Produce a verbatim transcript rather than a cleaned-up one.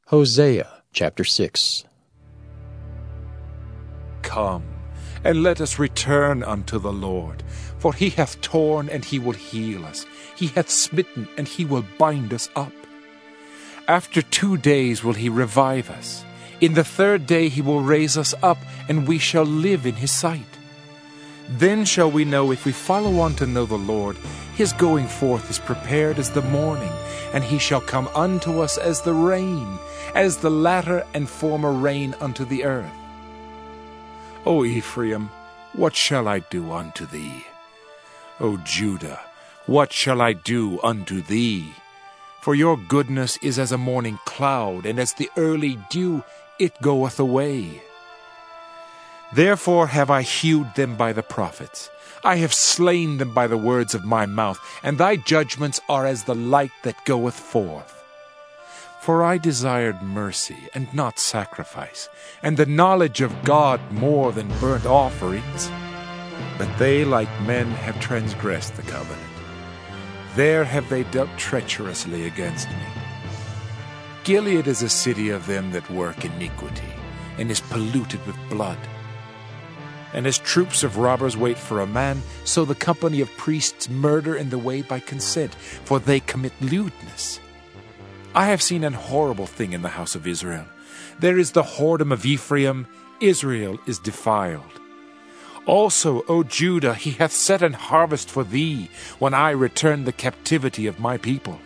Hosea chapter six. Come, and let us return unto the Lord. For he hath torn, and he will heal us. He hath smitten, and he will bind us up. After two days will he revive us. In the third day he will raise us up, and we shall live in his sight. Then shall we know, if we follow on to know the Lord, his going forth is prepared as the morning, and he shall come unto us as the rain, as the latter and former rain unto the earth. O Ephraim, what shall I do unto thee? O Judah, what shall I do unto thee? For your goodness is as a morning cloud, and as the early dew it goeth away. Therefore have I hewed them by the prophets. I have slain them by the words of my mouth, and thy judgments are as the light that goeth forth. For I desired mercy, and not sacrifice, and the knowledge of God more than burnt offerings. But they, like men, have transgressed the covenant. There have they dealt treacherously against me. Gilead is a city of them that work iniquity, and is polluted with blood. And as troops of robbers wait for a man, so the company of priests murder in the way by consent, for they commit lewdness. I have seen an horrible thing in the house of Israel. There is the whoredom of Ephraim, Israel is defiled. Also, O Judah, he hath set an harvest for thee, when I return the captivity of my people.